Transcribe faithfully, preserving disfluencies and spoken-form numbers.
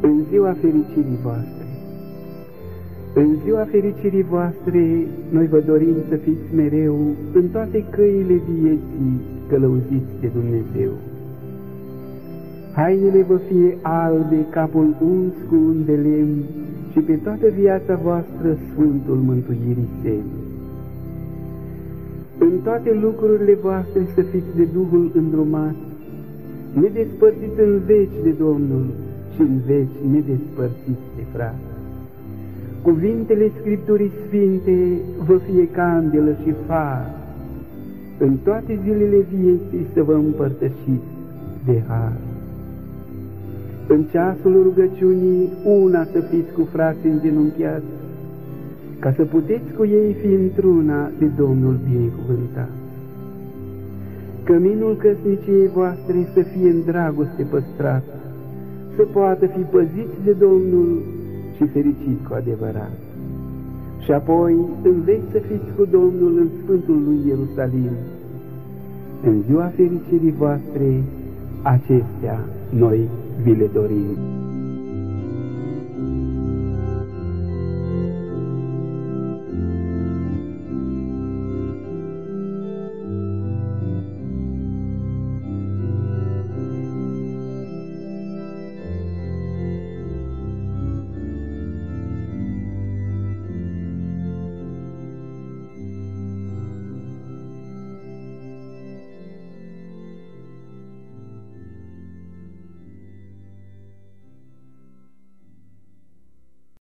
în ziua fericirii voastre. În ziua fericirii voastre, noi vă dorim să fiți mereu în toate căile vieții călăuziți de Dumnezeu. Hainele vă fie albe, capul uns cu un de lemn și pe toată viața voastră Sfântul Mântuirii semn. În toate lucrurile voastre să fiți de Duhul îndrumați, nedespărțiți în veci de Domnul și în veci nedespărțiți de frate. Cuvintele Scripturii Sfinte vă fie candelă și far, în toate zilele vieții să vă împărtășiți de har. În ceasul rugăciunii una să fiți cu frații îngenunchiați, ca să puteți cu ei fi într-una de Domnul binecuvântat. Căminul căsniciei voastre să fie în dragoste păstrat, să poată fi păziți de Domnul și fericiți cu adevărat. Și apoi în veci să fiți cu Domnul în Sfântul lui Ierusalim. În ziua fericirii voastre, acestea noi vi le dorim.